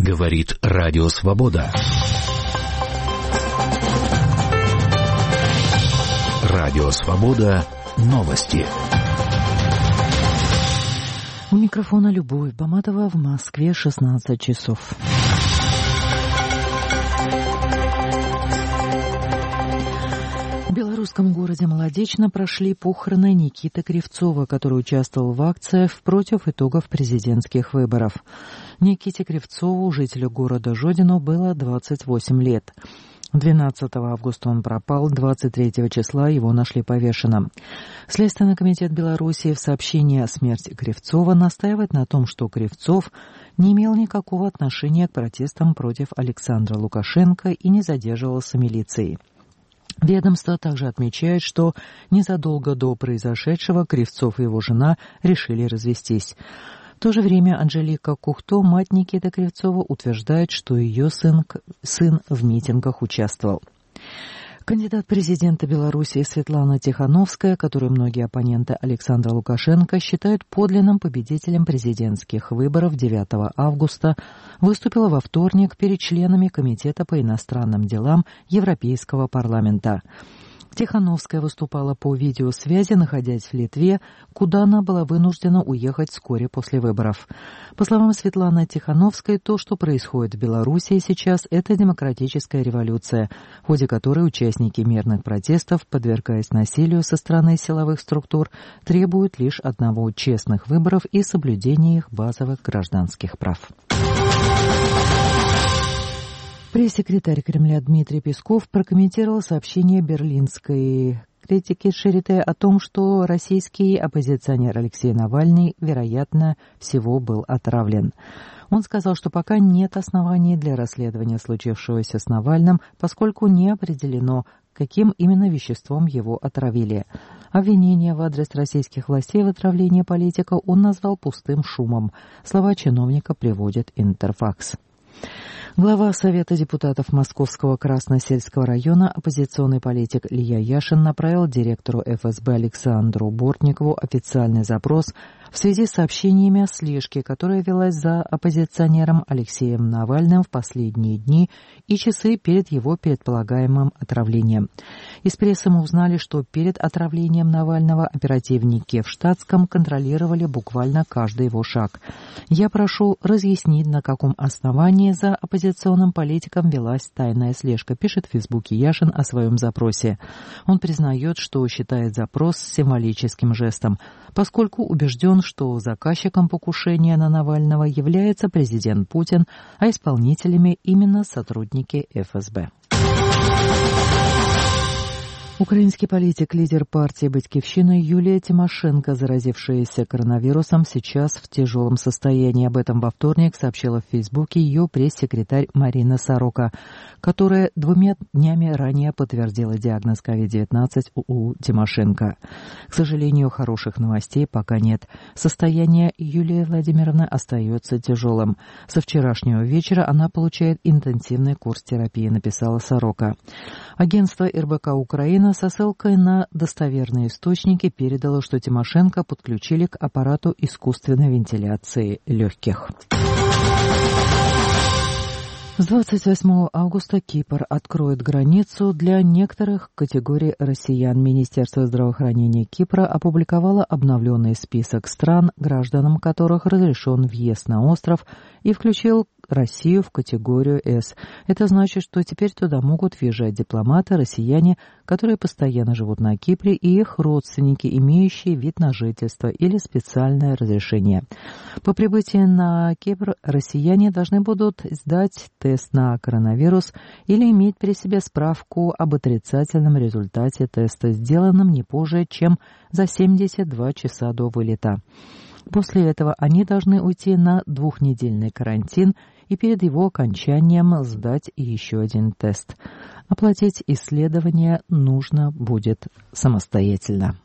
Говорит Радио Свобода. Радио Свобода. Новости. У микрофона Любовь Баматова, в Москве 16 часов. В белорусском городе Молодечно прошли похороны Никиты Кривцова, который участвовал в акциях против итогов президентских выборов. Никите Кривцову, жителю города Жодино, было 28 лет. 12 августа он пропал, 23 числа его нашли повешенным. Следственный комитет Беларуси в сообщении о смерти Кривцова настаивает на том, что Кривцов не имел никакого отношения к протестам против Александра Лукашенко и не задерживался милицией. Ведомство также отмечает, что незадолго до произошедшего Кривцов и его жена решили развестись. В то же время Анжелика Кухто, мать Никиты Кривцова, утверждает, что ее сын в митингах участвовал. Кандидат президента Беларуси Светлана Тихановская, которую многие оппоненты Александра Лукашенко считают подлинным победителем президентских выборов 9 августа, выступила во вторник перед членами Комитета по иностранным делам Европейского парламента. Тихановская выступала по видеосвязи, находясь в Литве, куда она была вынуждена уехать вскоре после выборов. По словам Светланы Тихановской, то, что происходит в Белоруссии сейчас, это демократическая революция, в ходе которой участники мирных протестов, подвергаясь насилию со стороны силовых структур, требуют лишь одного — честных выборов и соблюдения их базовых гражданских прав. Пресс-секретарь Кремля Дмитрий Песков прокомментировал сообщение берлинской критики Шарите о том, что российский оппозиционер Алексей Навальный, вероятно, всего был отравлен. Он сказал, что пока нет оснований для расследования случившегося с Навальным, поскольку не определено, каким именно веществом его отравили. Обвинение в адрес российских властей в отравлении политика он назвал пустым шумом. Слова чиновника приводит Интерфакс. Глава Совета депутатов Московского Красносельского района, оппозиционный политик Илья Яшин, направил директору ФСБ Александру Бортникову официальный запрос в связи с сообщениями о слежке, которая велась за оппозиционером Алексеем Навальным в последние дни и часы перед его предполагаемым отравлением. Из прессы мы узнали, что перед отравлением Навального оперативники в штатском контролировали буквально каждый его шаг. Я прошу разъяснить, на каком основании за оппозиционным политиком велась тайная слежка, пишет в Фейсбуке Яшин о своем запросе. Он признает, что считает запрос символическим жестом, поскольку убежден, что заказчиком покушения на Навального является президент Путин, а исполнителями именно сотрудники ФСБ. Украинский политик, лидер партии «Батьківщина» Юлия Тимошенко, заразившаяся коронавирусом, сейчас в тяжелом состоянии. Об этом во вторник сообщила в Фейсбуке ее пресс-секретарь Марина Сорока, которая 2 днями ранее подтвердила диагноз COVID-19 у Тимошенко. К сожалению, хороших новостей пока нет. Состояние Юлии Владимировны остается тяжелым. Со вчерашнего вечера она получает интенсивный курс терапии, написала Сорока. Агентство РБК Украины со ссылкой на достоверные источники передало, что Тимошенко подключили к аппарату искусственной вентиляции легких. С 28 августа Кипр откроет границу для некоторых категорий россиян. Министерство здравоохранения Кипра опубликовало обновленный список стран, гражданам которых разрешен въезд на остров, и включил Россию в категорию «С». Это значит, что теперь туда могут въезжать дипломаты, россияне, которые постоянно живут на Кипре, и их родственники, имеющие вид на жительство или специальное разрешение. По прибытии на Кипр россияне должны будут сдать тест на коронавирус или иметь при себе справку об отрицательном результате теста, сделанном не позже, чем за 72 часа до вылета. После этого они должны уйти на 2-недельный карантин и перед его окончанием сдать еще один тест. Оплатить исследование нужно будет самостоятельно.